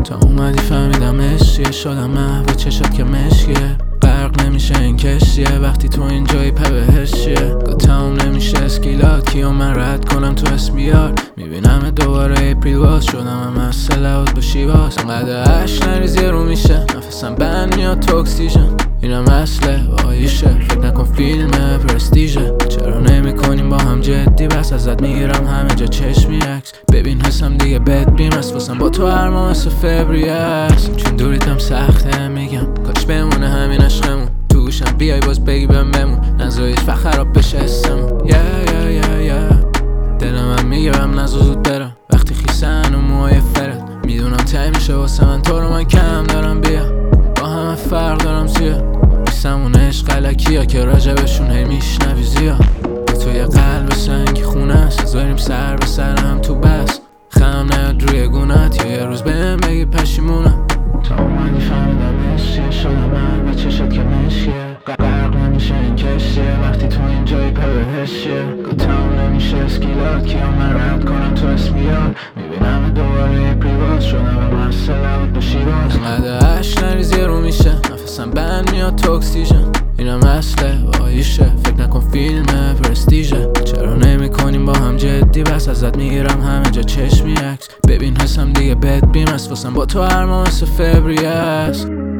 تا اومدی فهمیدم عشقیه، شدم محو چشات که مشکیه. غرق نمیشه این کشتیه وقتی تو اینجایی په بهشیه. تموم نمیشه اسکیلات کیو من رد کنم تو اسم بیار. میبینم دوباره اپریل باز شدم هم از سلوات با شیواز. انقدر عشق نریزی رو میشه نفسم بند میاد تو اکسیژن. اینم اصله وایشه فکر نکن فیلم پرستیژه. چرا نمی کنیم با هم جدی بس ازت میگیرم همه جا چشمی عکس. ببین حسم دیگه بد بیم است واسم با تو هر ماه مثل فوریه است. چون دوریتم سخته میگم کاش بمونه همین عشقمون تو گوشم بیای باز بگی بهم بمون نذار هیچ وقت خراب بشه اسمون. دلم هم میگم نذار زود برم وقتی خیسن و موهای فرد. میدونم تای میشه واسه من تو رو من کم دارم بیا با همه فرق دارم زیاد. بیستمون عشق علکیه که راجبشون هی میشنوی زیاد. با تو یه قلب سنگی خونه است زاریم سر به سر هم تو بس. خم نیاد روی گونت یا یه روز بهم بگی پشیمونم. تا اومدی فهمیدم عشقیه شدم من و چشات که مشکیه. غرق نمیشه این کشتیه وقتی تو اینجایی په بهشیه. تموم نمیشه اسکیلات کیو من رد کنم تو اسم بیار. میبینم دوباره پریواز شدم من سلوات با شیواز. انقدر عشق نریزی رو میشه نفسم بند میاد تو اکسیژن. اینم اصله وایشه فکر نکن فیلم پرستیژه. چرا نمی کنیم با هم جدی بس ازت میگیرم همه جا چشمی عکس. ببین حسم دیگه بد بیم است واسم با تو هر ماه مثل فوریه است.